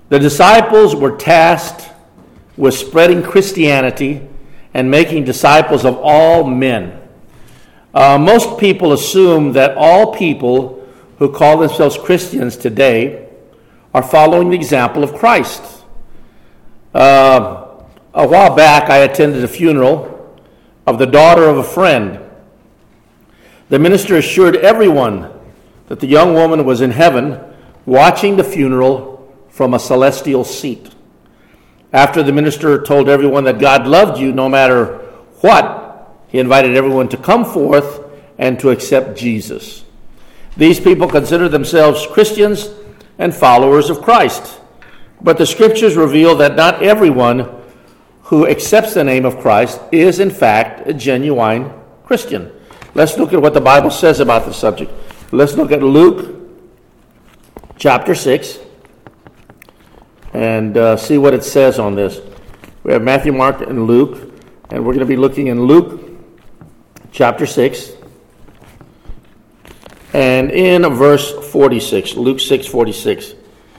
The disciples were tasked with spreading Christianity and making disciples of all men. Most people assume that all people who call themselves Christians today are following the example of Christ. A while back, I attended a funeral of the daughter of a friend. The minister assured everyone that the young woman was in heaven watching the funeral from a celestial seat. After the minister told everyone that God loved you no matter what, he invited everyone to come forth and to accept Jesus. These people consider themselves Christians and followers of Christ. But the scriptures reveal that not everyone who accepts the name of Christ is in fact a genuine Christian. Let's look at what the Bible says about the subject. Let's look at Luke chapter 6 and see what it says on this. We have Matthew, Mark, and Luke, and we're going to be looking in Luke chapter 6 and in verse 46, Luke 6:46.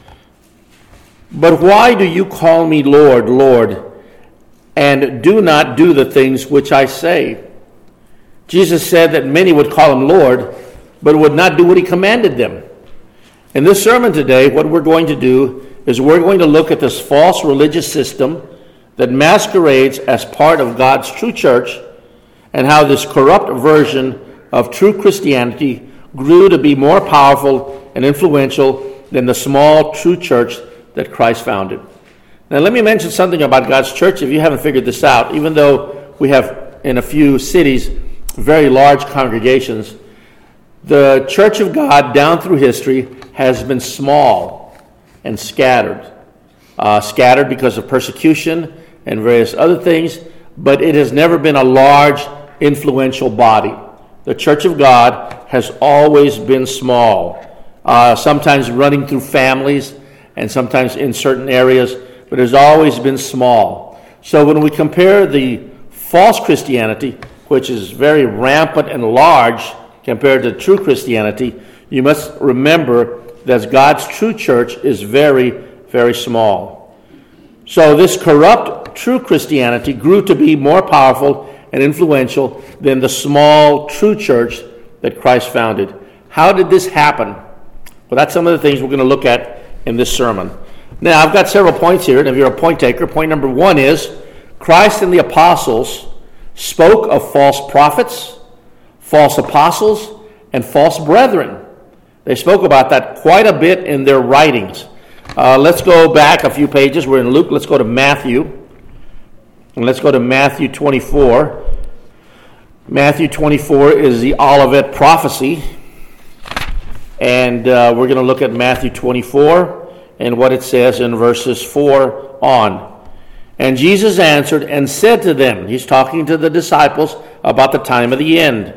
But why do you call me Lord, Lord, and do not do the things which I say? Jesus said that many would call him Lord, but would not do what he commanded them. In this sermon today, what we're going to do is we're going to look at this false religious system that masquerades as part of God's true church and how this corrupt version of true Christianity grew to be more powerful and influential than the small true church that Christ founded. Now let me mention something about God's church if you haven't figured this out. Even though we have in a few cities very large congregations, the church of God down through history has been small and scattered. Scattered because of persecution and various other things, but it has never been a large, influential body. The church of God has always been small, sometimes running through families and sometimes in certain areas, but it has always been small. So when we compare the false Christianity, which is very rampant and large compared to true Christianity, you must remember that God's true church is very, very small. So this corrupt true Christianity grew to be more powerful and influential than the small true church that Christ founded. How did this happen? Well, that's some of the things we're going to look at in this sermon. Now, I've got several points here, and if you're a point taker, point number one is Christ and the apostles spoke of false prophets, false apostles, and false brethren. They spoke about that quite a bit in their writings. Let's go back a few pages. We're in Luke. Let's go to Matthew. And let's go to Matthew 24. Matthew 24 is the Olivet prophecy. And we're going to look at Matthew 24 and what it says in verses 4 on. And Jesus answered and said to them, he's talking to the disciples about the time of the end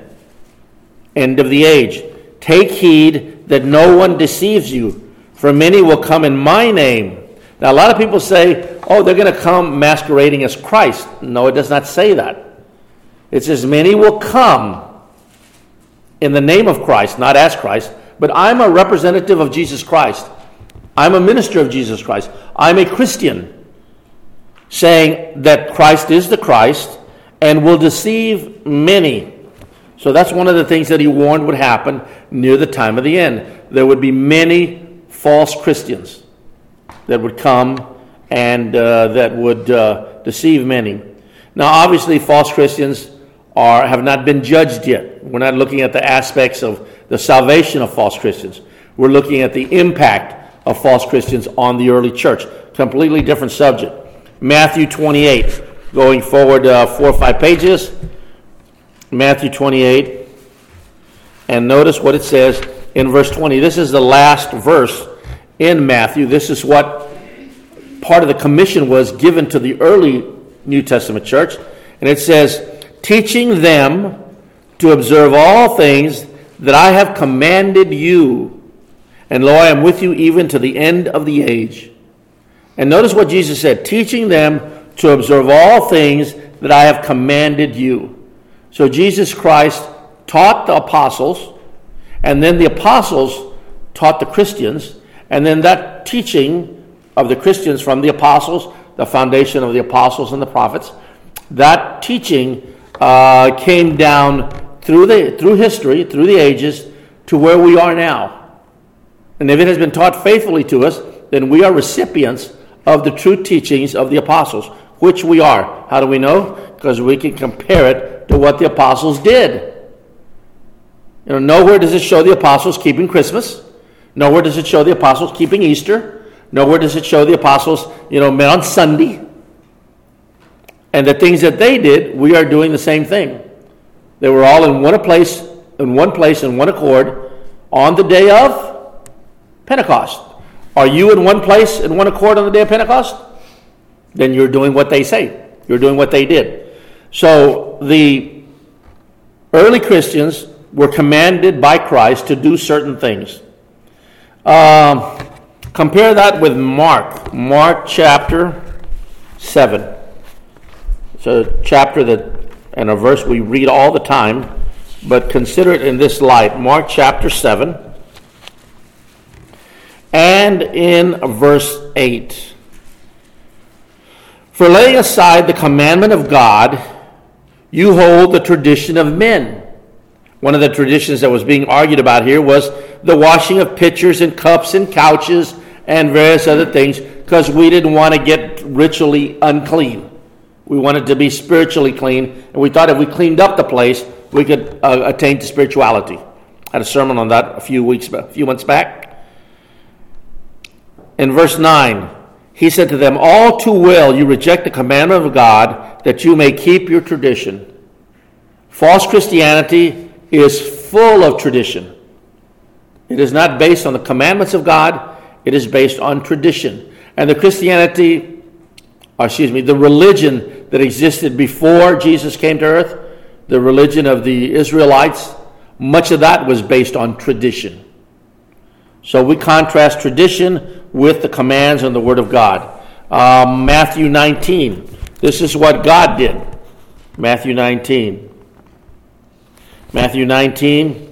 of the age. Take heed that no one deceives you, for many will come in my name. Now, a lot of people say, oh, they're going to come masquerading as Christ. No, it does not say that. It says many will come in the name of Christ, not as Christ, but I'm a representative of Jesus Christ. I'm a minister of Jesus Christ. I'm a Christian, saying that Christ is the Christ and will deceive many. So that's one of the things that he warned would happen near the time of the end. There would be many false Christians that would come and that would deceive many. Now, obviously, false Christians have not been judged yet. We're not looking at the aspects of the salvation of false Christians. We're looking at the impact of false Christians on the early church. Completely different subject. Matthew 28, going forward 4 or 5 pages. Matthew 28, and notice what it says in verse 20. This is the last verse in Matthew. This is what part of the commission was given to the early New Testament church. And it says, teaching them to observe all things that I have commanded you. And lo, I am with you even to the end of the age. And notice what Jesus said, teaching them to observe all things that I have commanded you. So Jesus Christ taught the apostles, and then the apostles taught the Christians, and then that teaching of the Christians from the apostles, the foundation of the apostles and the prophets. That teaching came down through history, through the ages, to where we are now. And if it has been taught faithfully to us, then we are recipients of the true teachings of the apostles, which we are. How do we know? Because we can compare it to what the apostles did. Nowhere does it show the apostles keeping Christmas. Nowhere does it show the apostles keeping Easter. Nowhere does it show the apostles, met on Sunday. And the things that they did, we are doing the same thing. They were all in one place, in one accord, on the day of Pentecost. Are you in one place, in one accord on the day of Pentecost? Then you're doing what they say. You're doing what they did. So the early Christians were commanded by Christ to do certain things. Compare that with Mark chapter 7. It's a chapter and a verse we read all the time, but consider it in this light. Mark chapter 7 and in verse 8. For laying aside the commandment of God, you hold the tradition of men. One of the traditions that was being argued about here was the washing of pitchers and cups and couches and various other things, because we didn't want to get ritually unclean. We wanted to be spiritually clean, and we thought if we cleaned up the place, we could attain to spirituality. I had a sermon on that a few months back. In verse 9, he said to them, all too well you reject the commandment of God, that you may keep your tradition. False Christianity is full of tradition. It is not based on the commandments of God. It is based on tradition. And the religion that existed before Jesus came to earth, the religion of the Israelites, much of that was based on tradition. So we contrast tradition with the commands and the Word of God. Matthew 19. This is what God did. Matthew 19. Matthew 19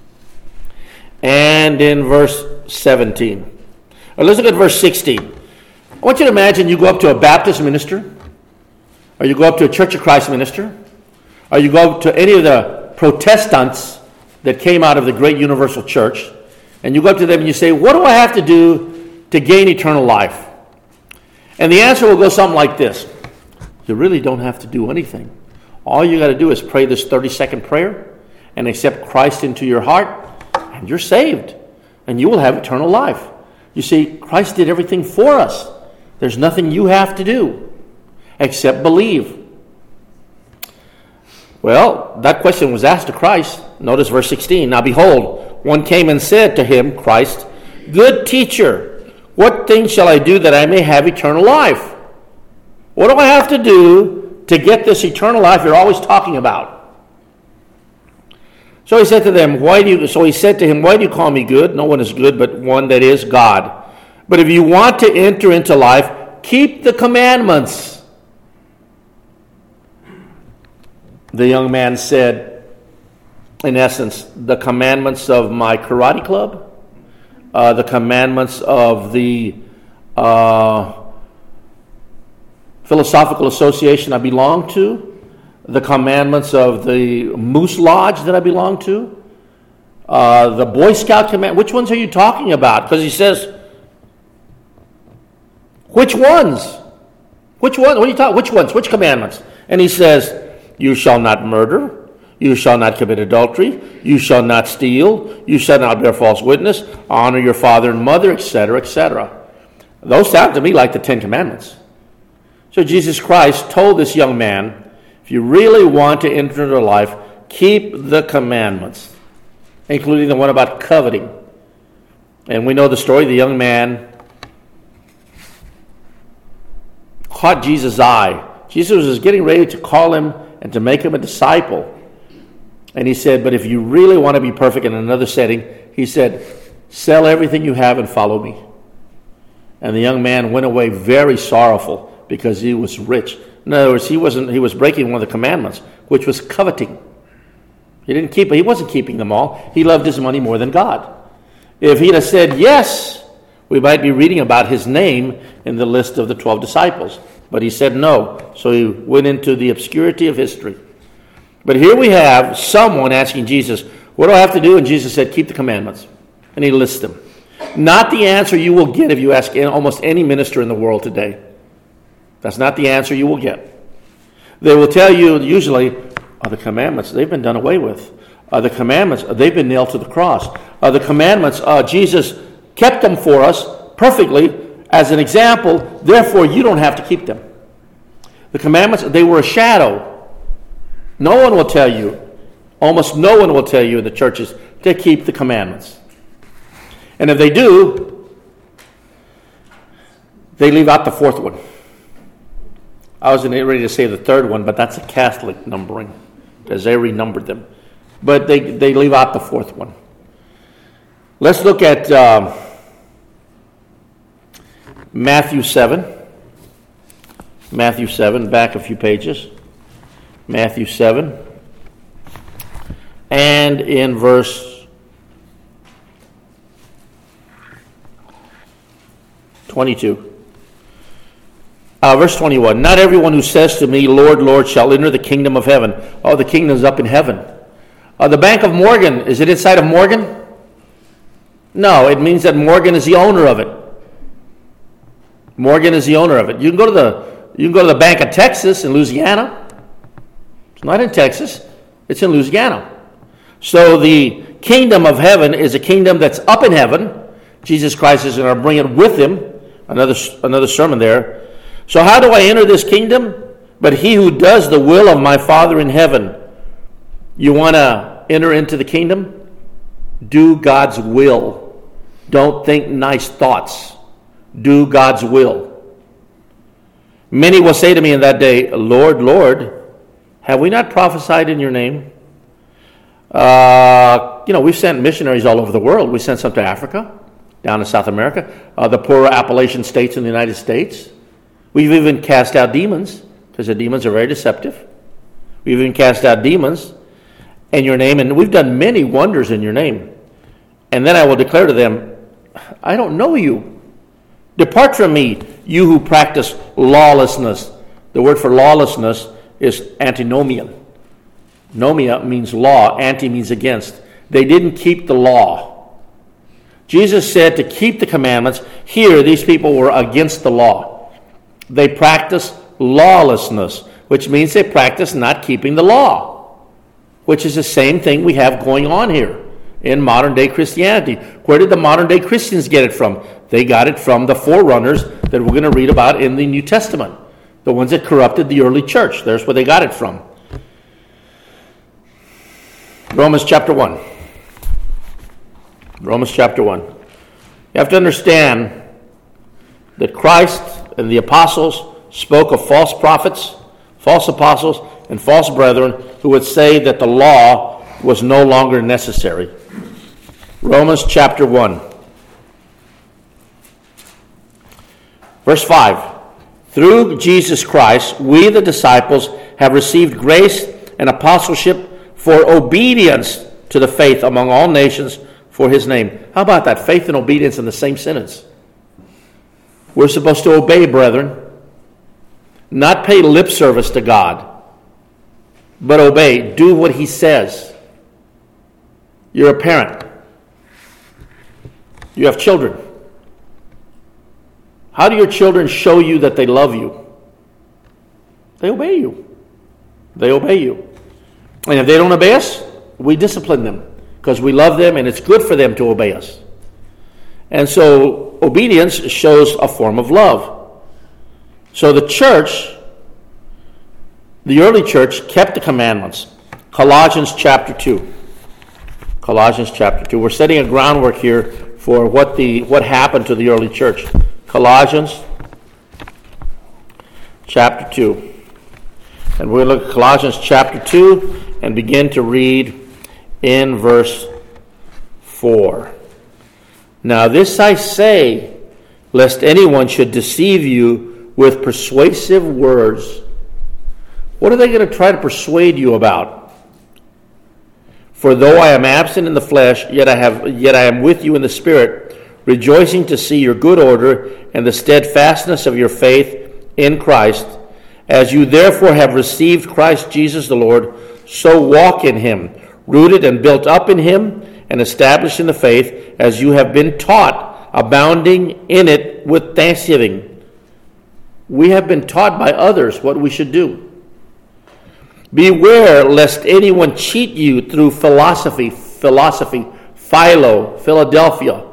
and in verse 17. Let's look at verse 16. I want you to imagine you go up to a Baptist minister, or you go up to a Church of Christ minister, or you go up to any of the Protestants that came out of the great universal church, and you go up to them and you say, what do I have to do to gain eternal life? And the answer will go something like this. You really don't have to do anything. All you got to do is pray this 30-second prayer and accept Christ into your heart, and you're saved, and you will have eternal life. You see, Christ did everything for us. There's nothing you have to do except believe. Well, that question was asked to Christ. Notice verse 16. Now behold, one came and said to him, Christ, good teacher, what things shall I do that I may have eternal life? What do I have to do to get this eternal life you're always talking about? So he said to him, why do you call me good? No one is good but one, that is God. But if you want to enter into life, keep the commandments. The young man said, in essence, the commandments of my karate club, the commandments of the philosophical association I belong to, the commandments of the Moose Lodge that I belong to, the Boy Scout command. Which ones are you talking about? Because he says, which ones? Which one? What are you talking? Which ones? Which commandments? And he says, you shall not murder, you shall not commit adultery, you shall not steal, you shall not bear false witness, honor your father and mother, etc., etc. Those sound to me like the Ten Commandments. So Jesus Christ told this young man, if you really want to enter into life, keep the commandments, including the one about coveting. And we know the story. The young man caught Jesus' eye. Jesus was getting ready to call him and to make him a disciple. And he said, but if you really want to be perfect in another setting, he said, sell everything you have and follow me. And the young man went away very sorrowful because he was rich. In other words, he was breaking one of the commandments, which was coveting. He wasn't keeping them all. He loved his money more than God. If he'd have said, yes, We might be reading about his name in the list of the 12 disciples. But he said no. So he went into the obscurity of history. But here we have someone asking Jesus, what do I have to do? And Jesus said, keep the commandments. And he lists them. Not the answer you will get if you ask almost any minister in the world today. That's not the answer you will get. They will tell you usually, the commandments, they've been done away with. The commandments, they've been nailed to the cross. The commandments, Jesus kept them for us perfectly as an example, therefore you don't have to keep them. The commandments, they were a shadow. No one will tell you, almost no one will tell you in the churches to keep the commandments. And if they do, they leave out the fourth one. I was ready to say the third one, but that's a Catholic numbering, because they renumbered them. But they leave out the fourth one. Let's look at Matthew 7. Matthew 7, back a few pages. Matthew 7. And in verse 22. Verse 21. Not everyone who says to me, Lord, Lord, shall enter the kingdom of heaven. Oh, the kingdom's up in heaven. The Bank of Morgan, is it inside of Morgan? No, it means that Morgan is the owner of it. Morgan is the owner of it. You can go to the Bank of Texas in Louisiana. It's not in Texas. It's in Louisiana. So the kingdom of heaven is a kingdom that's up in heaven. Jesus Christ is going to bring it with him. Another sermon there. So how do I enter this kingdom? But he who does the will of my Father in heaven. You want to enter into the kingdom? Do God's will. Don't think nice thoughts. Do God's will. Many will say to me in that day, Lord, Lord, have we not prophesied in your name? We've sent missionaries all over the world. We sent some to Africa, down in South America, the poorer Appalachian states in the United States. We've even cast out demons, because the demons are very deceptive. We've even cast out demons in your name, and we've done many wonders in your name. And then I will declare to them, I don't know you. Depart from me, you who practice lawlessness. The word for lawlessness is antinomian. Nomia means law, anti means against. They didn't keep the law. Jesus said to keep the commandments. Here, these people were against the law. They practice lawlessness, which means they practice not keeping the law, which is the same thing we have going on here in modern day Christianity. Where did the modern day Christians get it from? They got it from the forerunners that we're going to read about in the New Testament, the ones that corrupted the early church. There's where they got it from. Romans chapter 1. Romans chapter 1. You have to understand that Christ and the apostles spoke of false prophets, false apostles, and false brethren who would say that the law was no longer necessary. Romans chapter 1. Verse 5. Through Jesus Christ, we the disciples have received grace and apostleship for obedience to the faith among all nations for his name. How about that? Faith and obedience in the same sentence. We're supposed to obey, brethren. Not pay lip service to God, but obey. Do what he says. You're a parent. You have children. How do your children show you that they love you? They obey you. They obey you. And if they don't obey us, we discipline them because we love them and it's good for them to obey us. And so obedience shows a form of love. So the church, the early church, kept the commandments. Colossians chapter 2. Colossians chapter 2. We're setting a groundwork here for what happened to the early church. Colossians chapter 2. And we'll look at Colossians chapter 2 and begin to read in verse 4. Now this I say, lest anyone should deceive you with persuasive words. What are they going to try to persuade you about? For though I am absent in the flesh, yet I am with you in the spirit, rejoicing to see your good order and the steadfastness of your faith in Christ. As you therefore have received Christ Jesus the Lord, so walk in him, rooted and built up in him, and established in the faith, as you have been taught, abounding in it with thanksgiving. We have been taught by others what we should do. Beware lest anyone cheat you through philosophy, philo, Philadelphia,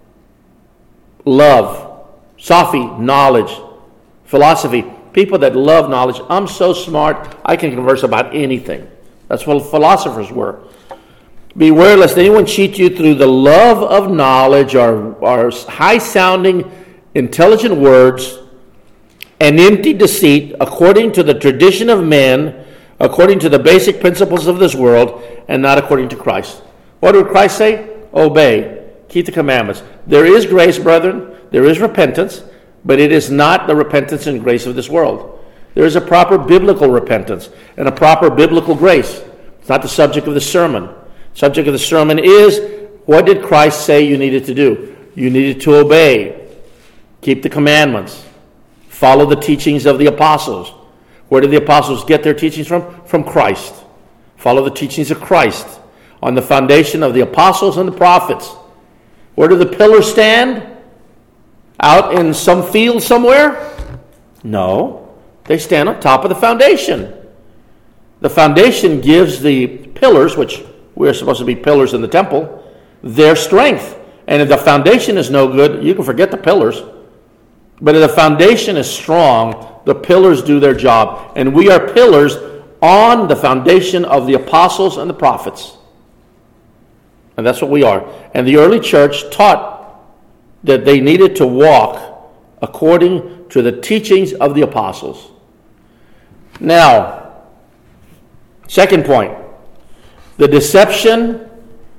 love, Sophi, knowledge, philosophy, people that love knowledge. I'm so smart, I can converse about anything. That's what philosophers were. Beware lest anyone cheat you through the love of knowledge or high-sounding, intelligent words and empty deceit, according to the tradition of men, according to the basic principles of this world, and not according to Christ. What did Christ say? Obey. Keep the commandments. There is grace, brethren. There is repentance, but it is not the repentance and grace of this world. There is a proper biblical repentance and a proper biblical grace. It's not the subject of the sermon. The subject of the sermon is, what did Christ say you needed to do? You needed to obey. Keep the commandments. Follow the teachings of the apostles. Where did the apostles get their teachings from? From Christ. Follow the teachings of Christ on the foundation of the apostles and the prophets. Where do the pillars stand? Out in some field somewhere? No. They stand on top of the foundation. The foundation gives the pillars, which we're supposed to be pillars in the temple, their strength. And if the foundation is no good, you can forget the pillars. But if the foundation is strong, the pillars do their job. And we are pillars on the foundation of the apostles and the prophets. And that's what we are. And the early church taught that they needed to walk according to the teachings of the apostles. Now, second point. The deception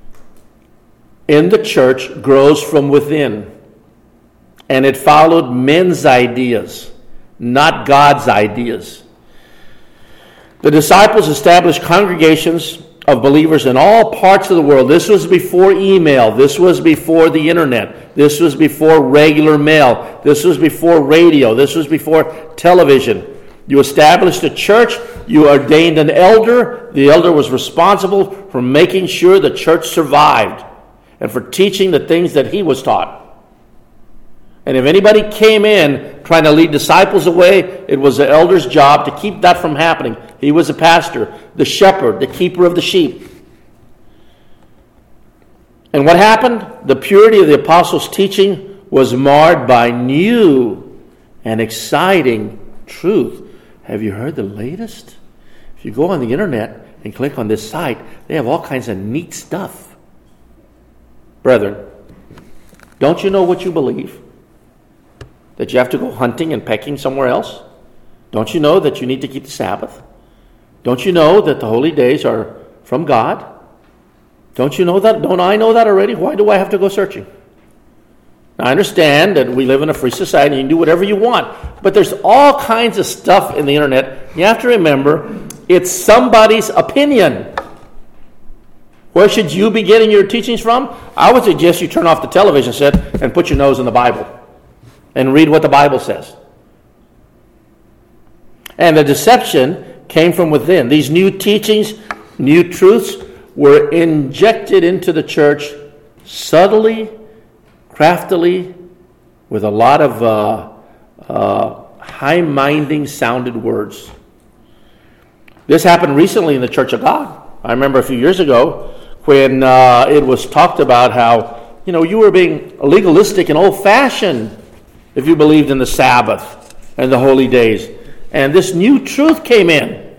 in the church grows from within. And it followed men's ideas, not God's ideas. The disciples established congregations of believers in all parts of the world. This was before email. This was before the internet. This was before regular mail. This was before radio. This was before television. You established a church. You ordained an elder. The elder was responsible for making sure the church survived and for teaching the things that he was taught. And if anybody came in trying to lead disciples away, it was the elder's job to keep that from happening. He was a pastor, the shepherd, the keeper of the sheep. And what happened? The purity of the apostles' teaching was marred by new and exciting truth. Have you heard the latest? If you go on the internet and click on this site, they have all kinds of neat stuff. Brethren, don't you know what you believe? That you have to go hunting and pecking somewhere else? Don't you know that you need to keep the Sabbath? Don't you know that the holy days are from God? Don't you know that? Don't I know that already? Why do I have to go searching? Now, I understand that we live in a free society and you can do whatever you want, but there's all kinds of stuff in the internet. You have to remember, it's somebody's opinion. Where should you be getting your teachings from? I would suggest you turn off the television set and put your nose in the Bible and read what the Bible says. And the deception came from within. These new teachings, new truths, were injected into the church subtly, craftily, with a lot of high-minding sounded words. This happened recently in the Church of God. I remember a few years ago when it was talked about how, you were being legalistic and old-fashioned if you believed in the Sabbath and the holy days. And this new truth came in.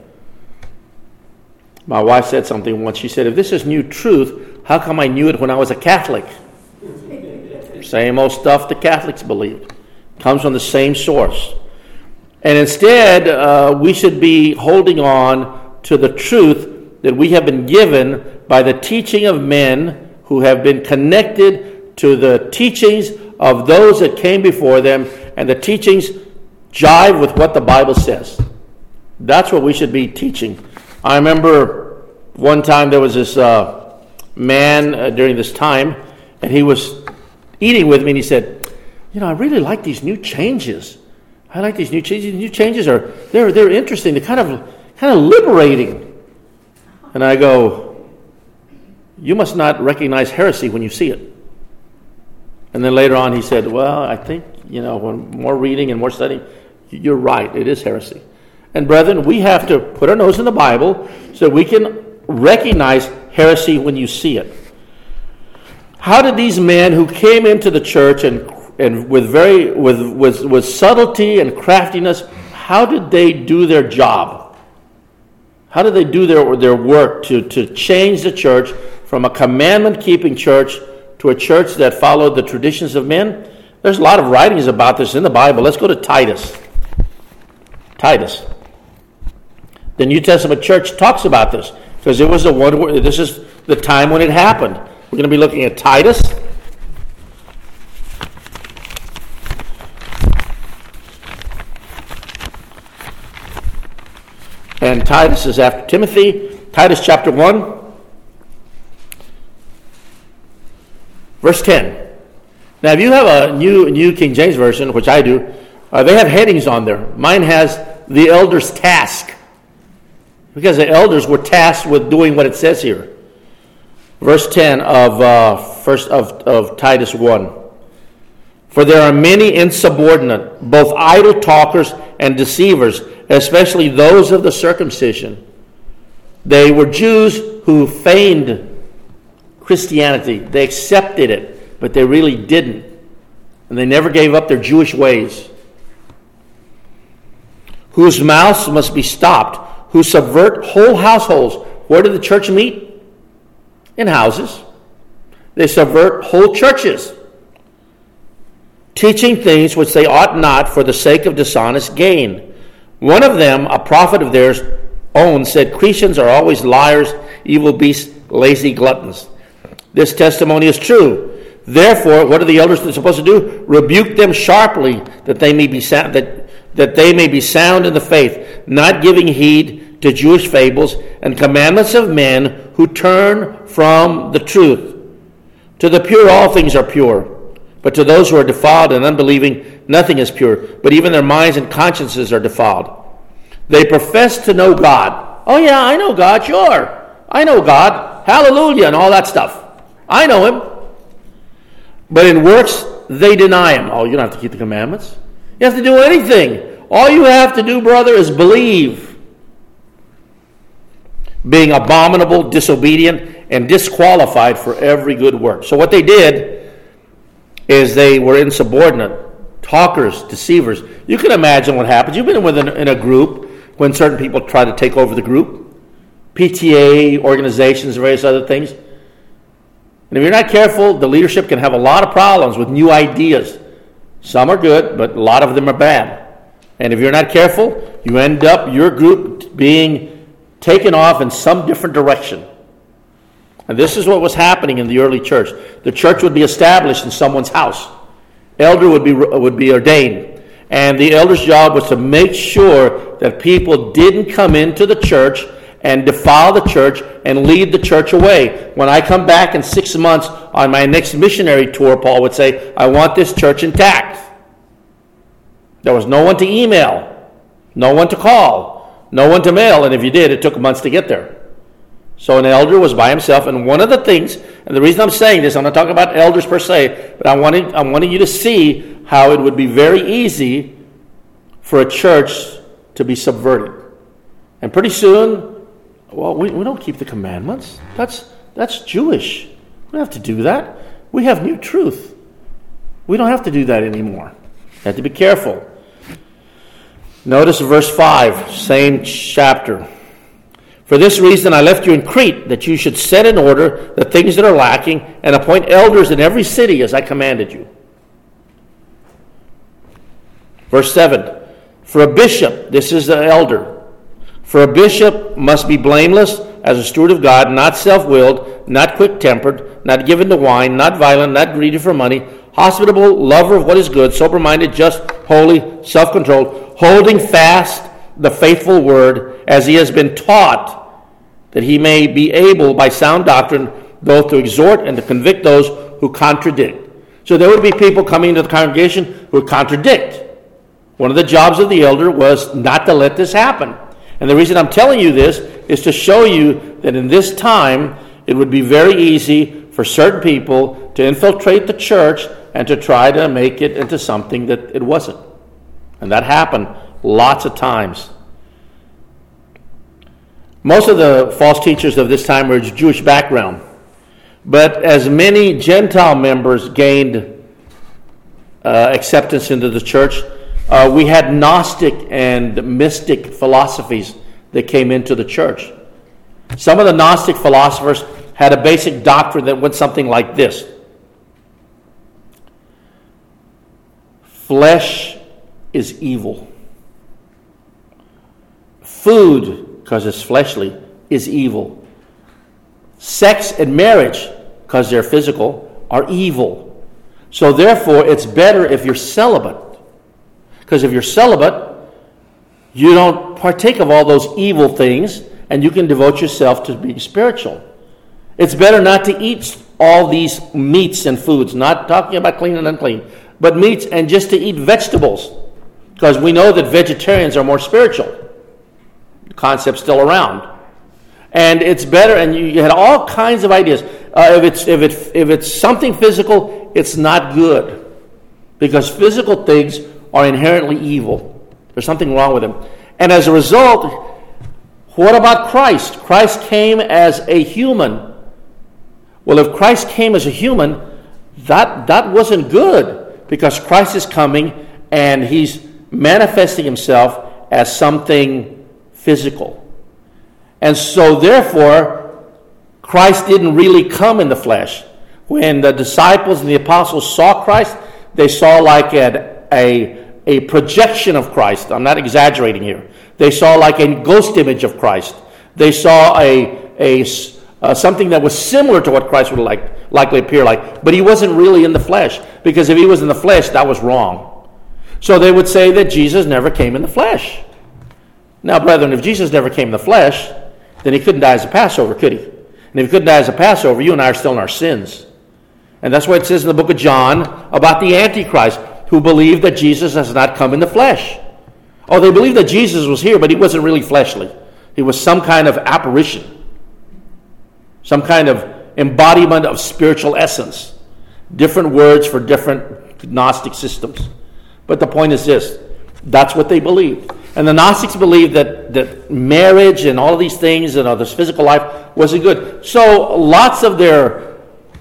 My wife said something once. She said, if this is new truth, how come I knew it when I was a Catholic? Same old stuff the Catholics believed. Comes from the same source. And instead, we should be holding on to the truth that we have been given by the teaching of men who have been connected to the teachings of those that came before them, and the teachings jive with what the Bible says. That's what we should be teaching. I remember one time there was this man during this time, and he was eating with me, and he said, I really like these new changes. I like these new changes. These new changes they're interesting. They're kind of liberating. And I go, you must not recognize heresy when you see it. And then later on he said, well, I think, when more reading and more studying, you're right, it is heresy. And brethren, we have to put our nose in the Bible so we can recognize heresy when you see it. How did these men who came into the church and with subtlety and craftiness, how did they do their job? How did they do their work to change the church from a commandment-keeping church to a church that followed the traditions of men? There's a lot of writings about this in the Bible. Let's go to Titus. Titus. The New Testament church talks about this because it was this is the time when it happened. We're going to be looking at Titus. And Titus is after Timothy. Titus chapter 1, verse 10. Now, if you have a New King James Version, which I do, they have headings on there. Mine has the elder's task, because the elders were tasked with doing what it says here. Verse 10 of Titus 1. For there are many insubordinate, both idle talkers and deceivers, especially those of the circumcision. They were Jews who feigned Christianity. They accepted it, but they really didn't. And they never gave up their Jewish ways. Whose mouths must be stopped, who subvert whole households. Where did the church meet? In houses. They subvert whole churches, teaching things which they ought not for the sake of dishonest gain. One of them, a prophet of theirs own, said, Cretans are always liars, evil beasts, lazy gluttons. This testimony is true. Therefore, what are the elders supposed to do? Rebuke them sharply, that they may be sound, that they may be sound in the faith, not giving heed to Jewish fables and commandments of men who turn from the truth. To the pure all things are pure, but to those who are defiled and unbelieving nothing is pure, but even their minds and consciences are defiled. They profess to know God. Oh yeah, I know God, sure. I know God, hallelujah, and all that stuff. I know him. But in works, they deny him. Oh, you don't have to keep the commandments. You have to do anything. All you have to do, brother, is believe. Being abominable, disobedient, and disqualified for every good work. So what they did is they were insubordinate, talkers, deceivers. You can imagine what happens. You've been in a group when certain people try to take over the group. PTA, organizations, various other things. And if you're not careful, the leadership can have a lot of problems with new ideas. Some are good, but a lot of them are bad. And if you're not careful, you end up, your group being taken off in some different direction. And this is what was happening in the early church. The church would be established in someone's house. Elder would be ordained. And the elder's job was to make sure that people didn't come into the church and defile the church and lead the church away. When I come back in 6 months on my next missionary tour, Paul would say, I want this church intact. There was no one to email, no one to call, no one to mail, and if you did, it took months to get there. So an elder was by himself, and one of the things, and the reason I'm saying this, I'm not talking about elders per se, but I'm wanting you to see how it would be very easy for a church to be subverted. And pretty soon, well, we don't keep the commandments. That's Jewish. We don't have to do that. We have new truth. We don't have to do that anymore. You have to be careful. Notice verse 5, same chapter. For this reason I left you in Crete, that you should set in order the things that are lacking, and appoint elders in every city as I commanded you. Verse 7, for a bishop, this is the elder, for a bishop must be blameless as a steward of God, not self-willed, not quick-tempered, not given to wine, not violent, not greedy for money, hospitable, lover of what is good, sober-minded, just, holy, self-controlled, holding fast the faithful word as he has been taught, that he may be able by sound doctrine both to exhort and to convict those who contradict. So there would be people coming into the congregation who would contradict. One of the jobs of the elder was not to let this happen. And the reason I'm telling you this is to show you that in this time, it would be very easy for certain people to infiltrate the church and to try to make it into something that it wasn't. And that happened lots of times. Most of the false teachers of this time were of Jewish background. But as many Gentile members gained acceptance into the church, we had Gnostic and mystic philosophies that came into the church. Some of the Gnostic philosophers had a basic doctrine that went something like this. Flesh is evil. Food, because it's fleshly, is evil. Sex and marriage, because they're physical, are evil. So therefore, it's better if you're celibate. Because if you're celibate, you don't partake of all those evil things, and you can devote yourself to being spiritual. It's better not to eat all these meats and foods, not talking about clean and unclean, but meats, and just to eat vegetables. Because we know that vegetarians are more spiritual. The concept's still around. And it's better, and you had all kinds of ideas. If it's something physical, it's not good. Because physical things are inherently evil. There's something wrong with them. And as a result, what about Christ? Christ came as a human. Well, if Christ came as a human, that wasn't good, because Christ is coming and he's manifesting himself as something physical. And so therefore, Christ didn't really come in the flesh. When the disciples and the apostles saw Christ, they saw like a projection of Christ. I'm not exaggerating here. They saw like a ghost image of Christ. They saw something that was similar to what Christ would likely appear like, but he wasn't really in the flesh, because if he was in the flesh, that was wrong. So they would say that Jesus never came in the flesh. Now, brethren, if Jesus never came in the flesh, then he couldn't die as a Passover, could he? And if he couldn't die as a Passover, you and I are still in our sins. And that's what it says in the book of John about the Antichrist, who believed that Jesus has not come in the flesh. Oh, they believed that Jesus was here, but he wasn't really fleshly. He was some kind of apparition, some kind of embodiment of spiritual essence. Different words for different Gnostic systems. But the point is this, that's what they believed. And the Gnostics believed that marriage and all of these things and this physical life wasn't good. So lots of their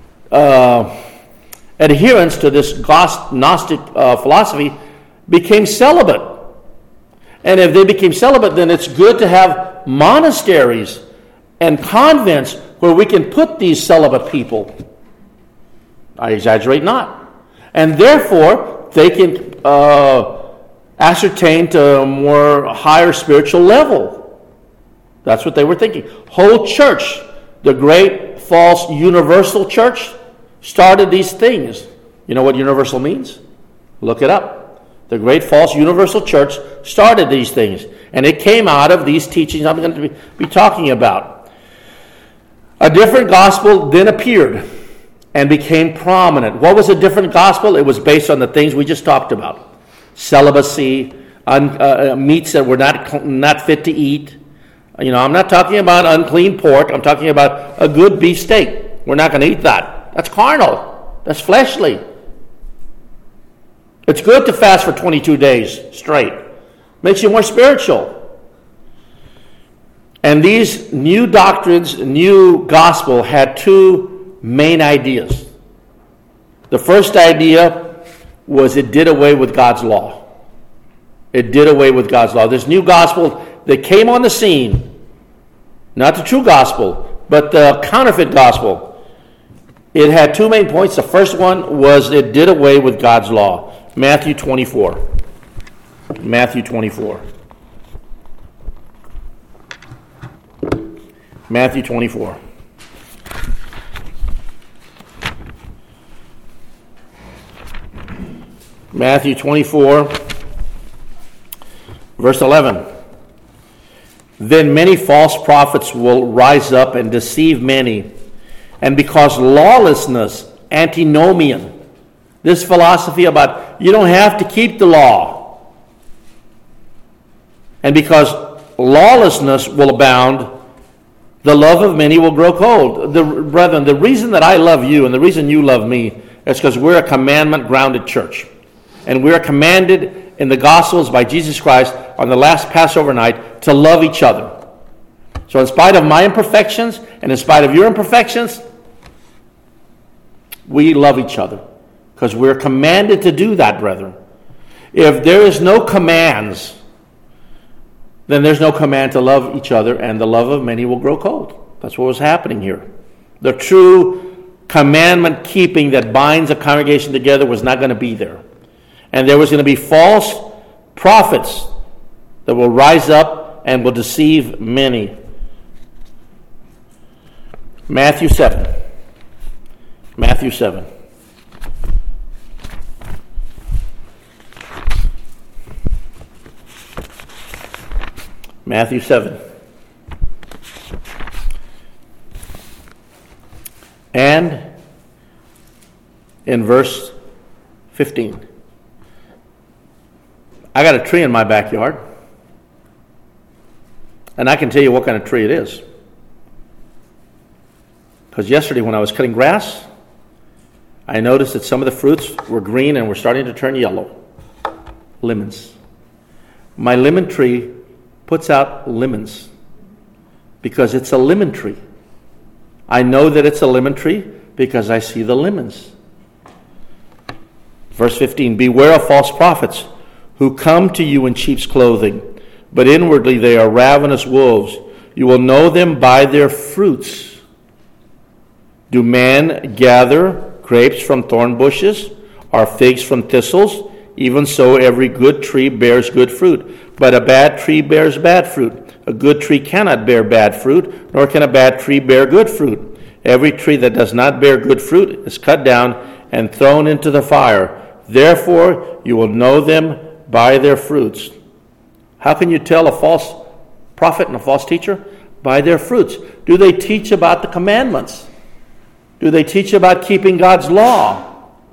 adherents to this Gnostic philosophy became celibate. And if they became celibate, then it's good to have monasteries and convents where we can put these celibate people. I exaggerate not. And therefore, they can ascertain to a more higher spiritual level. That's what they were thinking. Whole church, the great false universal church, started these things. You know what universal means? Look it up. The great false universal church started these things. And it came out of these teachings I'm going to be talking about. A different gospel then appeared and became prominent. What was a different gospel? It was based on the things we just talked about. Celibacy, meats that were not fit to eat. You know, I'm not talking about unclean pork. I'm talking about a good beef steak. We're not going to eat that. That's carnal. That's fleshly. It's good to fast for 22 days straight. Makes you more spiritual. And these new doctrines, new gospel, had two main ideas. The first idea was it did away with God's law. It did away with God's law. This new gospel that came on the scene, not the true gospel, but the counterfeit gospel, it had two main points. The first one was it did away with God's law. Matthew 24. Matthew 24. Matthew 24. Matthew 24, verse 11. Then many false prophets will rise up and deceive many, and because lawlessness, antinomian. This philosophy about you don't have to keep the law. And because lawlessness will abound, the love of many will grow cold. Brethren, the reason that I love you and the reason you love me is because we're a commandment-grounded church. And we're commanded in the Gospels by Jesus Christ on the last Passover night to love each other. So in spite of my imperfections and in spite of your imperfections, we love each other because we're commanded to do that, brethren. If there is no commands, then there's no command to love each other, and the love of many will grow cold. That's what was happening here. The true commandment keeping that binds a congregation together was not going to be there. And there was going to be false prophets that will rise up and will deceive many. Matthew 7. Matthew 7. Matthew 7. And in verse 15. I got a tree in my backyard. And I can tell you what kind of tree it is. Because yesterday when I was cutting grass, I noticed that some of the fruits were green and were starting to turn yellow. Lemons. My lemon tree puts out lemons because it's a lemon tree. I know that it's a lemon tree because I see the lemons. Verse 15, beware of false prophets who come to you in sheep's clothing, but inwardly they are ravenous wolves. You will know them by their fruits. Do men gather grapes from thorn bushes, or figs from thistles? Even so, every good tree bears good fruit, but a bad tree bears bad fruit. A good tree cannot bear bad fruit, nor can a bad tree bear good fruit. Every tree that does not bear good fruit is cut down and thrown into the fire. Therefore, you will know them by their fruits. How can you tell a false prophet and a false teacher? By their fruits. Do they teach about the commandments? Do they teach about keeping God's law?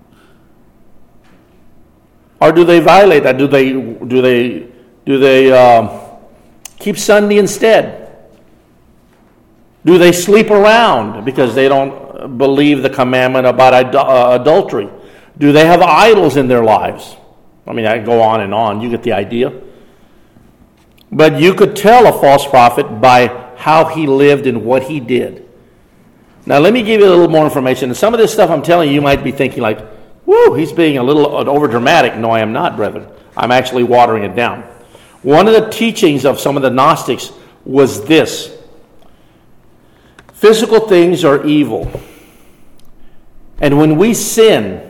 Or do they violate that? Do they keep Sunday instead? Do they sleep around because they don't believe the commandment about adultery? Do they have idols in their lives? I mean, I can go on and on. You get the idea. But you could tell a false prophet by how he lived and what he did. Now, let me give you a little more information. And some of this stuff I'm telling you, you might be thinking like, woo, he's being a little overdramatic. No, I am not, brethren. I'm actually watering it down. One of the teachings of some of the Gnostics was this. Physical things are evil. And when we sin,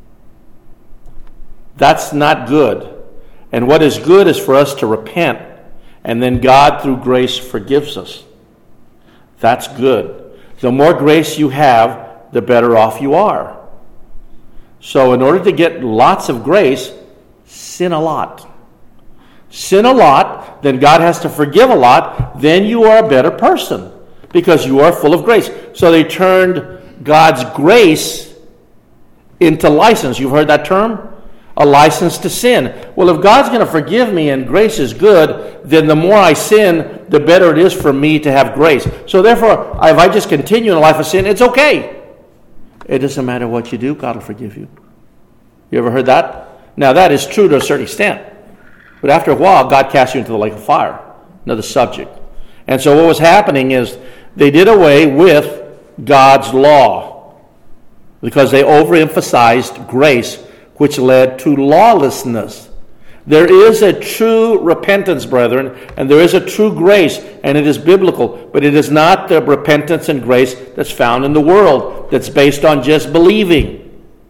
that's not good. And what is good is for us to repent. And then God, through grace, forgives us. That's good. The more grace you have, the better off you are. So in order to get lots of grace, sin a lot. Sin a lot, then God has to forgive a lot, then you are a better person because you are full of grace. So they turned God's grace into license. You've heard that term? A license to sin. Well, if God's going to forgive me and grace is good, then the more I sin, the better it is for me to have grace. So therefore, if I just continue in a life of sin, it's okay. It doesn't matter what you do, God will forgive you. You ever heard that? Now, that is true to a certain extent. But after a while, God casts you into the lake of fire. Another subject. And so what was happening is they did away with God's law because they overemphasized grace, which led to lawlessness. There is a true repentance, brethren, and there is a true grace, and it is biblical, but it is not the repentance and grace that's found in the world, that's based on just believing.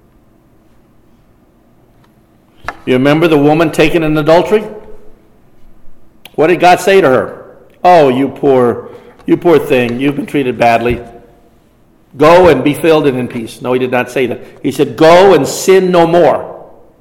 You remember the woman taken in adultery? What did God say to her? Oh, you poor thing, you've been treated badly. Go and be filled and in peace. No, he did not say that. He said, go and sin no more.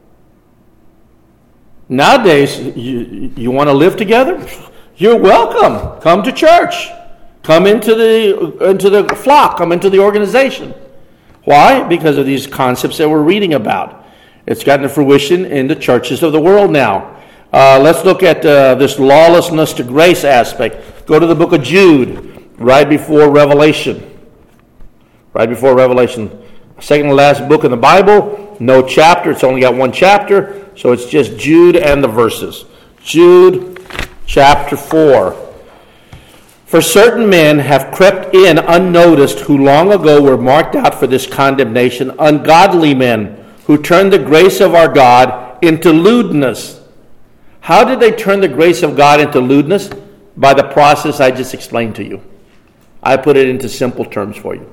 Nowadays, you want to live together? You're welcome. Come to church. Come into the flock. Come into the organization. Why? Because of these concepts that we're reading about. It's gotten to fruition in the churches of the world now. Let's look at this lawlessness to grace aspect. Go to the book of Jude, right before Revelation. Right before Revelation. Second to last book in the Bible. No chapter. It's only got one chapter. So it's just Jude and the verses. Jude chapter 4. For certain men have crept in unnoticed who long ago were marked out for this condemnation, ungodly men who turned the grace of our God into lewdness. How did they turn the grace of God into lewdness? By the process I just explained to you. I put it into simple terms for you.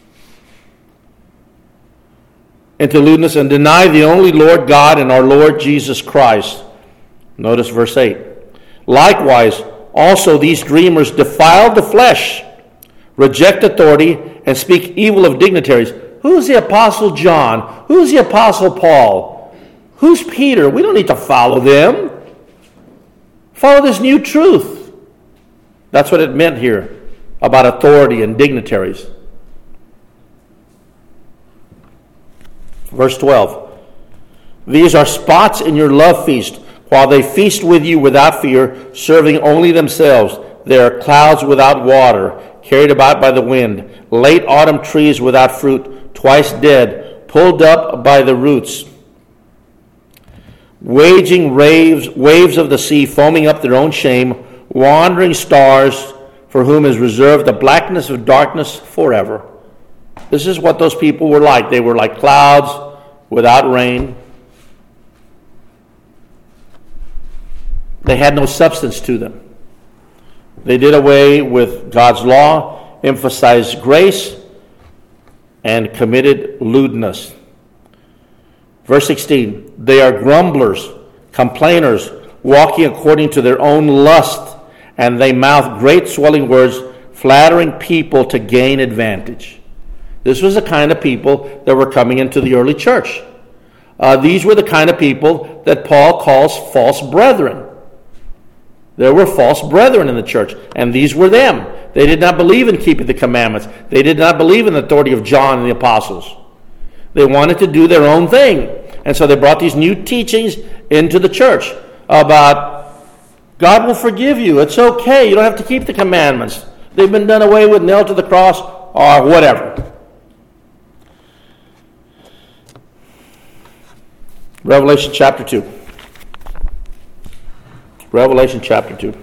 Into lewdness, and deny the only Lord God and our Lord Jesus Christ. Notice verse 8. Likewise, also these dreamers defile the flesh, reject authority, and speak evil of dignitaries. Who's the Apostle John? Who's the Apostle Paul? Who's Peter? We don't need to follow them. Follow this new truth. That's what it meant here about authority and dignitaries. Verse 12. These are spots in your love feast, while they feast with you without fear, serving only themselves. They are clouds without water, carried about by the wind, late autumn trees without fruit, twice dead, pulled up by the roots, waging waves of the sea, foaming up their own shame, wandering stars, for whom is reserved the blackness of darkness forever. This is what those people were like. They were like clouds without rain. They had no substance to them. They did away with God's law, emphasized grace, and committed lewdness. Verse 16, they are grumblers, complainers, walking according to their own lust, and they mouth great swelling words, flattering people to gain advantage. This was the kind of people that were coming into the early church. These were the kind of people that Paul calls false brethren. There were false brethren in the church, and these were them. They did not believe in keeping the commandments. They did not believe in the authority of John and the apostles. They wanted to do their own thing. And so they brought these new teachings into the church about God will forgive you. It's okay. You don't have to keep the commandments. They've been done away with, nailed to the cross, or whatever. Revelation chapter 2. Revelation chapter 2.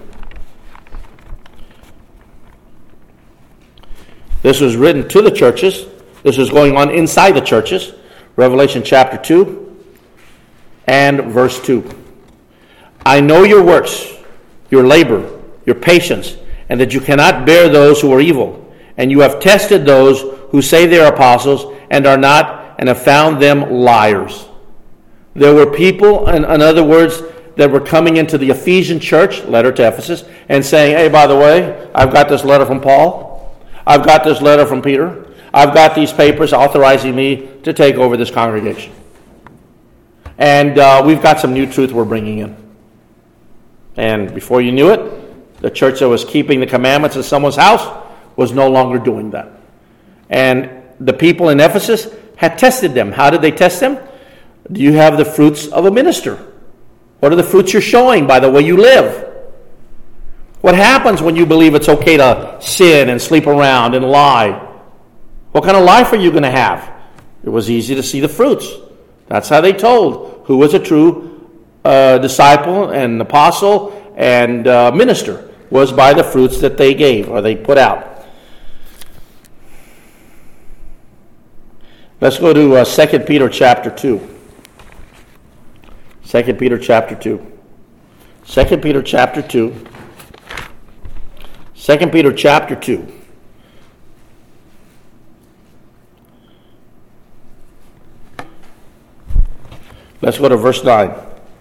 This was written to the churches. This was going on inside the churches. Revelation chapter 2 and verse 2. I know your works, your labor, your patience, and that you cannot bear those who are evil. And you have tested those who say they are apostles and are not, and have found them liars. There were people, in other words, that were coming into the Ephesian church, letter to Ephesus, and saying, hey, by the way, I've got this letter from Paul. I've got this letter from Peter. I've got these papers authorizing me to take over this congregation. And we've got some new truth we're bringing in. And before you knew it, the church that was keeping the commandments in someone's house was no longer doing that. And the people in Ephesus had tested them. How did they test them? Do you have the fruits of a minister? What are the fruits you're showing by the way you live? What happens when you believe it's okay to sin and sleep around and lie? What kind of life are you going to have? It was easy to see the fruits. That's how they told who was a true disciple and apostle and minister, was by the fruits that they gave or they put out. Let's go to 2 Peter chapter 2. 2 Peter chapter 2. 2 Peter chapter 2. 2 Peter chapter 2. Let's go to verse 9.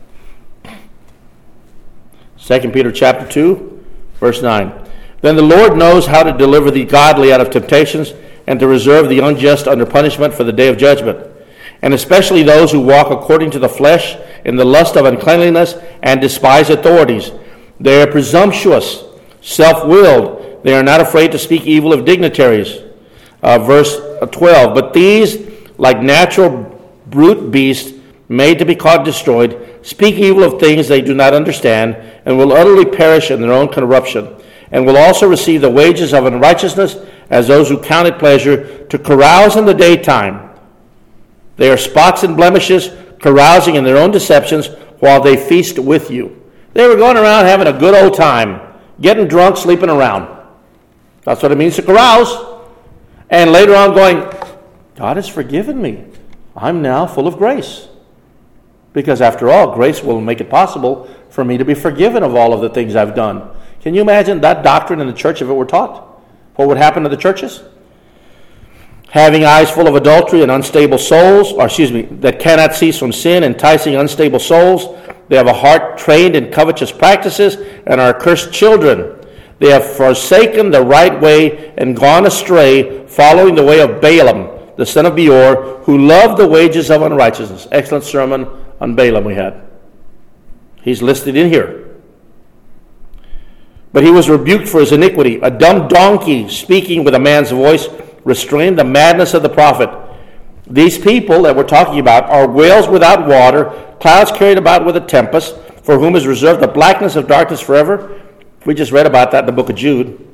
2 Peter chapter 2, verse 9. Then the Lord knows how to deliver the godly out of temptations and to reserve the unjust under punishment for the day of judgment, and especially those who walk according to the flesh in the lust of uncleanliness and despise authorities. They are presumptuous, self-willed. They are not afraid to speak evil of dignitaries. verse 12. But these, like natural brute beasts, made to be caught destroyed, speak evil of things they do not understand, and will utterly perish in their own corruption, and will also receive the wages of unrighteousness as those who count it pleasure to carouse in the daytime. They are spots and blemishes, carousing in their own deceptions while they feast with you. They were going around having a good old time, getting drunk, sleeping around. That's what it means to carouse. And later on going, God has forgiven me. I'm now full of grace. Because after all, grace will make it possible for me to be forgiven of all of the things I've done. Can you imagine that doctrine in the church if it were taught? What would happen to the churches? Having eyes full of adultery and unstable souls, that cannot cease from sin, enticing unstable souls. They have a heart trained in covetous practices and are accursed children. They have forsaken the right way and gone astray, following the way of Balaam, the son of Beor, who loved the wages of unrighteousness. Excellent sermon on Balaam we had. He's listed in here. But he was rebuked for his iniquity. A dumb donkey speaking with a man's voice restrained the madness of the prophet. These people that we're talking about are whales without water, clouds carried about with a tempest, for whom is reserved the blackness of darkness forever. We just read about that in the book of Jude.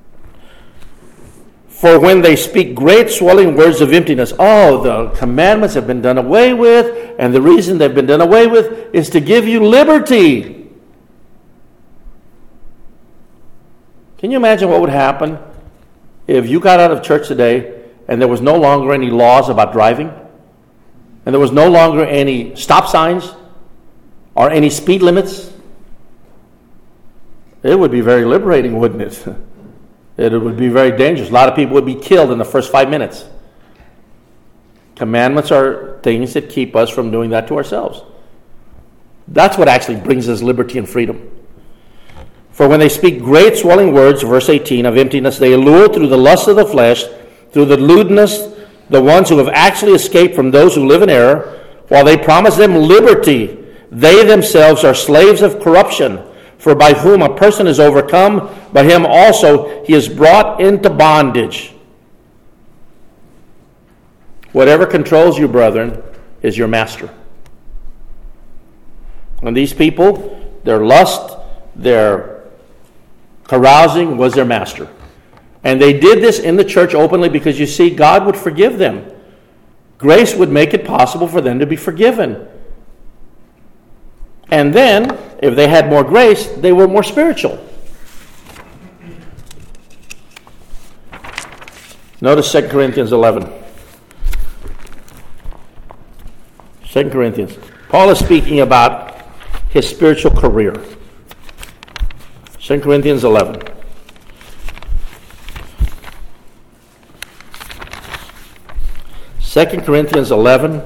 For when they speak great swelling words of emptiness, the commandments have been done away with, and the reason they've been done away with is to give you liberty. Can you imagine what would happen if you got out of church today and there was no longer any laws about driving, and there was no longer any stop signs or any speed limits? It would be very liberating, wouldn't it? It would be very dangerous. A lot of people would be killed in the first 5 minutes. Commandments are things that keep us from doing that to ourselves. That's what actually brings us liberty and freedom. For when they speak great swelling words, verse 18, of emptiness, they allure through the lust of the flesh, through the lewdness, the ones who have actually escaped from those who live in error, while they promise them liberty. They themselves are slaves of corruption. For by whom a person is overcome, by him also he is brought into bondage. Whatever controls you, brethren, is your master. And these people, their lust, their carousing was their master. And they did this in the church openly because, you see, God would forgive them. Grace would make it possible for them to be forgiven. And then, if they had more grace, they were more spiritual. Notice 2 Corinthians 11. 2 Corinthians. Paul is speaking about his spiritual career. 2 Corinthians 11. Second Corinthians 11.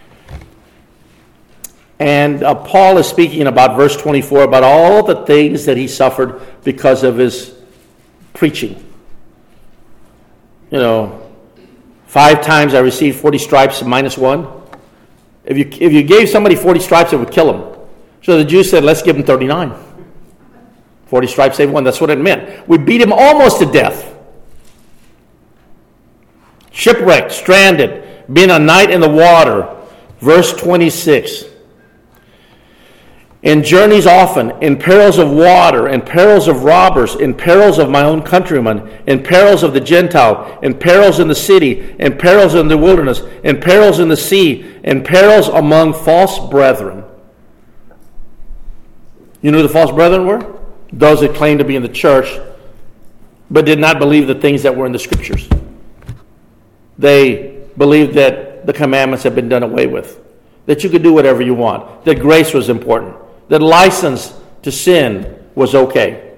And Paul is speaking about verse 24, about all the things that he suffered because of his preaching. 5 times I received 40 stripes minus 1. If you gave somebody 40 stripes, it would kill them. So the Jews said, let's give him 39. 40 stripes, save 1. That's what it meant. We beat him almost to death. Shipwrecked, stranded, being a night in the water. Verse 26. In journeys often, in perils of water, in perils of robbers, in perils of my own countrymen, in perils of the Gentile, in perils in the city, in perils in the wilderness, in perils in the sea, in perils among false brethren. You know who the false brethren were? Those that claimed to be in the church, but did not believe the things that were in the scriptures. They believed that the commandments had been done away with, that you could do whatever you want, that grace was important, that license to sin was okay.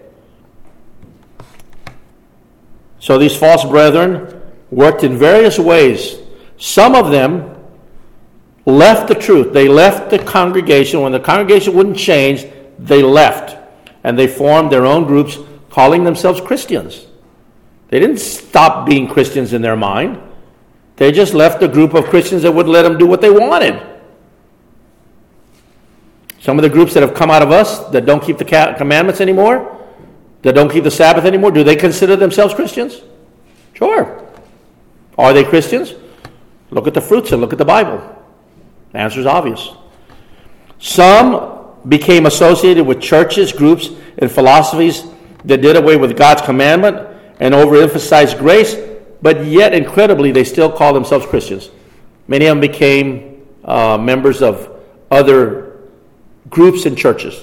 So these false brethren worked in various ways. Some of them left the truth. They left the congregation. When the congregation wouldn't change, they left. And they formed their own groups calling themselves Christians. They didn't stop being Christians in their mind. They just left a group of Christians that wouldn't let them do what they wanted. Some of the groups that have come out of us that don't keep the commandments anymore, that don't keep the Sabbath anymore, do they consider themselves Christians? Sure. Are they Christians? Look at the fruits and look at the Bible. The answer is obvious. Some became associated with churches, groups, and philosophies that did away with God's commandment and overemphasized grace, but yet, incredibly, they still call themselves Christians. Many of them became members of other groups and churches.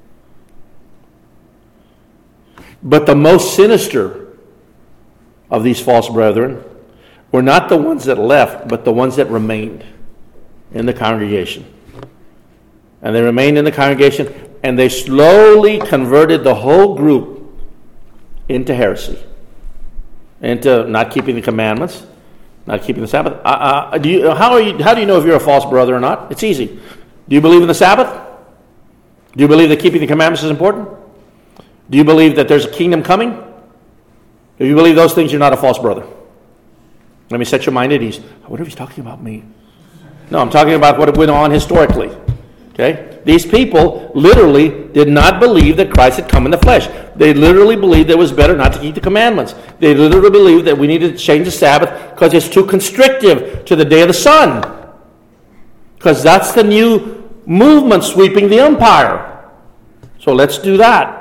But the most sinister of these false brethren were not the ones that left, but the ones that remained in the congregation. And they remained in the congregation, and they slowly converted the whole group into heresy, into not keeping the commandments, not keeping the Sabbath. How do you know if you're a false brother or not? It's easy. Do you believe in the Sabbath? Do you believe that keeping the commandments is important? Do you believe that there's a kingdom coming? If you believe those things, you're not a false brother. Let me set your mind at ease. I wonder if he's talking about me. No, I'm talking about what went on historically. Okay? These people literally did not believe that Christ had come in the flesh. They literally believed it was better not to keep the commandments. They literally believed that we needed to change the Sabbath because it's too constrictive to the day of the sun. Because that's the new movement sweeping the empire. So let's do that.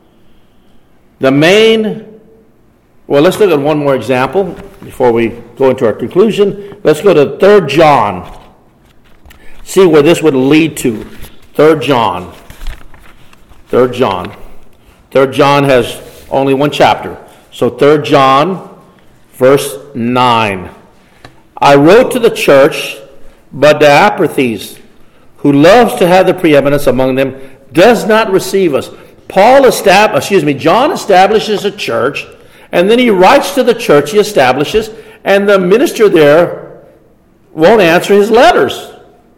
Let's look at one more example before we go into our conclusion. Let's go to 3 John. See where this would lead to. 3 John. 3 John. 3 John has only one chapter. So 3 John, verse 9. I wrote to the church, but Diotrephes, who loves to have the preeminence among them, does not receive us. John establishes a church, and then he writes to the church he establishes, and the minister there won't answer his letters.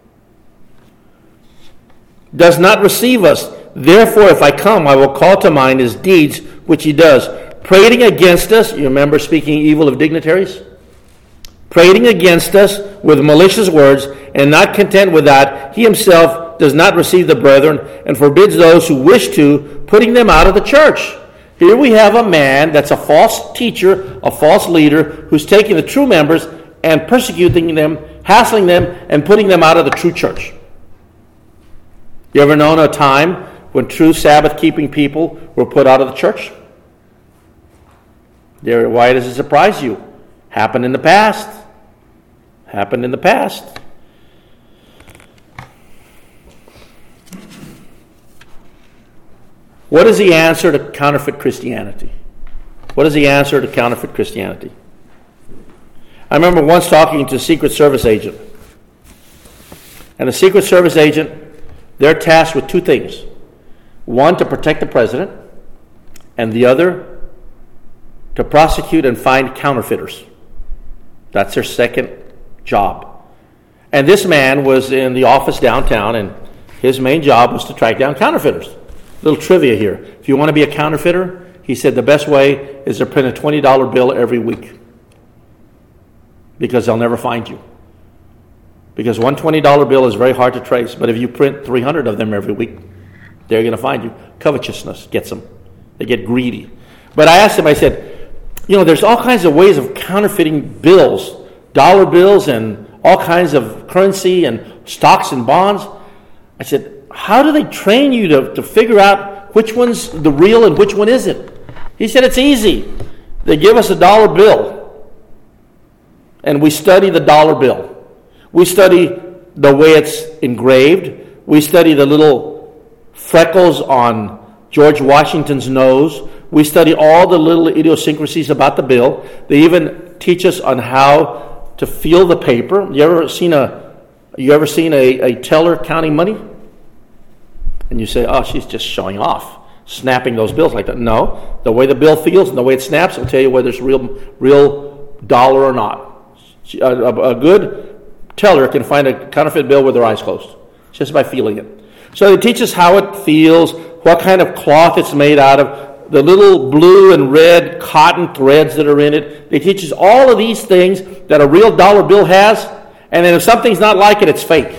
Does not receive us. Therefore, if I come, I will call to mind his deeds, which he does. Prating against us, you remember speaking evil of dignitaries? Prating against us with malicious words, and not content with that, he himself does not receive the brethren, and forbids those who wish to, putting them out of the church. Here we have a man that's a false teacher, a false leader, who's taking the true members and persecuting them, hassling them, and putting them out of the true church. You ever known a time when true Sabbath-keeping people were put out of the church? Why does it surprise you? Happened in the past. Happened in the past. What is the answer to counterfeit Christianity? What is the answer to counterfeit Christianity? I remember once talking to a Secret Service agent. And the Secret Service agent, they're tasked with two things. One, to protect the president, and the other, to prosecute and find counterfeiters. That's their second job. And this man was in the office downtown, and his main job was to track down counterfeiters. Little trivia here. If you want to be a counterfeiter, he said the best way is to print a $20 bill every week. Because they'll never find you. Because one $20 bill is very hard to trace, but if you print 300 of them every week, they're going to find you. Covetousness gets them. They get greedy. But I asked him, I said, there's all kinds of ways of counterfeiting bills, dollar bills and all kinds of currency and stocks and bonds. I said, how do they train you to figure out which one's the real and which one isn't? He said, it's easy. They give us a dollar bill, and we study the dollar bill. We study the way it's engraved. We study the little freckles on George Washington's nose. We study all the little idiosyncrasies about the bill. They even teach us on how to feel the paper. You ever seen a teller counting money? And you say, oh, she's just showing off, snapping those bills like that. No, the way the bill feels and the way it snaps will tell you whether it's real dollar or not. A good teller can find a counterfeit bill with their eyes closed, just by feeling it. So they teach us how it feels, what kind of cloth it's made out of, the little blue and red cotton threads that are in it. They teach us all of these things that a real dollar bill has, and then if something's not like it, it's fake.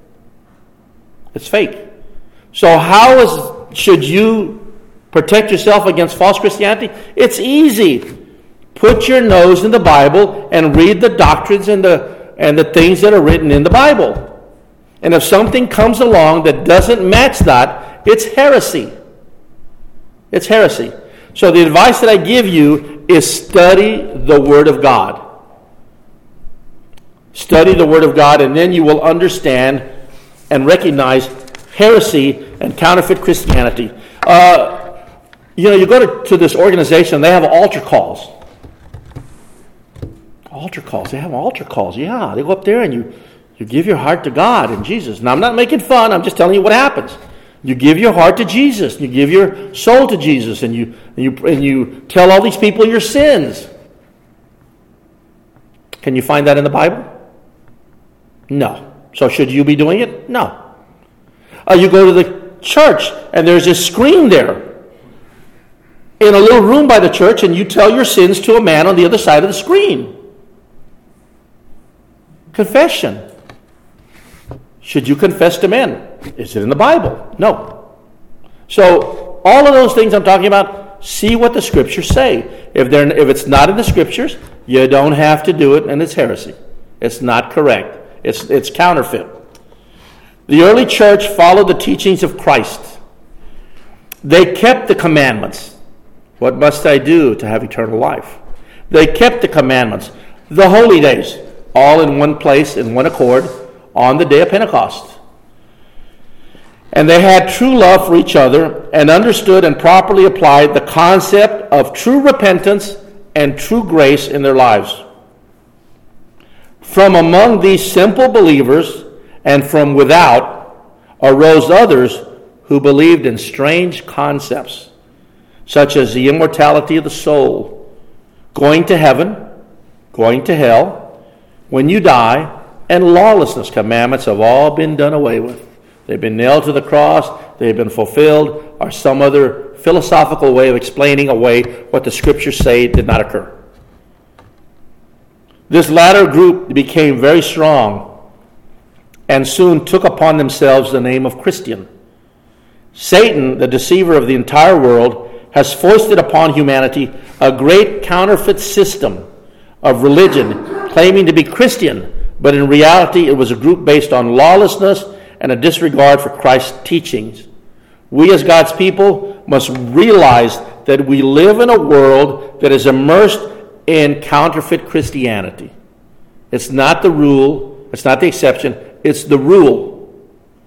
It's fake. So should you protect yourself against false Christianity? It's easy. Put your nose in the Bible and read the doctrines and the things that are written in the Bible. And if something comes along that doesn't match that, it's heresy. It's heresy. So the advice that I give you is study the Word of God. Study the Word of God, and then you will understand and recognize heresy and counterfeit Christianity. You go to this organization, they have altar calls. Altar calls. They have altar calls. Yeah, they go up there and you give your heart to God and Jesus. Now, I'm not making fun. I'm just telling you what happens. You give your heart to Jesus. You give your soul to Jesus, and you tell all these people your sins. Can you find that in the Bible? No. So should you be doing it? No. You go to the church, and there's a screen there in a little room by the church, and you tell your sins to a man on the other side of the screen. Confession. Should you confess to men? Is it in the Bible? No. So all of those things I'm talking about, see what the Scriptures say. If it's not in the Scriptures, you don't have to do it, and it's heresy. It's not correct. It's counterfeit. The early church followed the teachings of Christ. They kept the commandments. What must I do to have eternal life? They kept the commandments. The holy days, all in one place, in one accord, on the day of Pentecost. And they had true love for each other and understood and properly applied the concept of true repentance and true grace in their lives. From among these simple believers and from without arose others who believed in strange concepts, such as the immortality of the soul, going to heaven, going to hell, when you die, and lawlessness. Commandments have all been done away with. They've been nailed to the cross, they've been fulfilled, or some other philosophical way of explaining away what the Scriptures say did not occur. This latter group became very strong and soon took upon themselves the name of Christian. Satan, the deceiver of the entire world, has foisted upon humanity a great counterfeit system of religion claiming to be Christian, but in reality it was a group based on lawlessness and a disregard for Christ's teachings. We as God's people must realize that we live in a world that is immersed in counterfeit Christianity. It's not the rule, it's not the exception, it's the rule.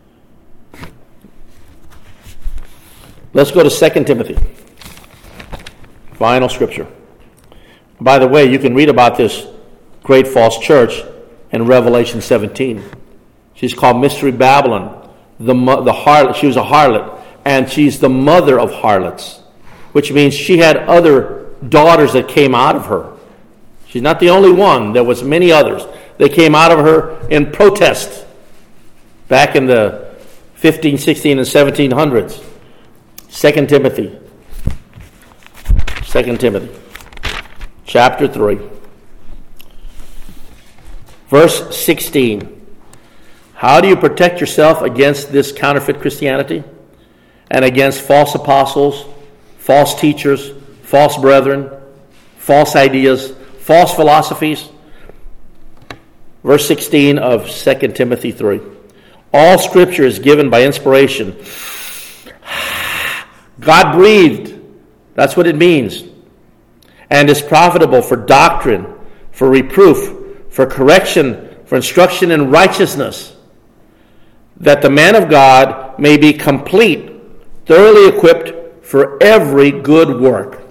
Let's go to 2 Timothy. Final scripture. By the way, you can read about this great false church in Revelation 17. She's called Mystery Babylon, the harlot. She was a harlot, and she's the mother of harlots, which means she had other daughters that came out of her. She's not the only one. There was many others. They came out of her in protest back in the 15, 16, and 1700s. 2 Timothy. 2 Timothy. Chapter 3. Verse 16. How do you protect yourself against this counterfeit Christianity and against false apostles, false teachers, false brethren, false ideas, false philosophies? Verse 16 of 2 Timothy 3. All Scripture is given by inspiration. God breathed. That's what it means. And is profitable for doctrine, for reproof, for correction, for instruction in righteousness, that the man of God may be complete, thoroughly equipped for every good work.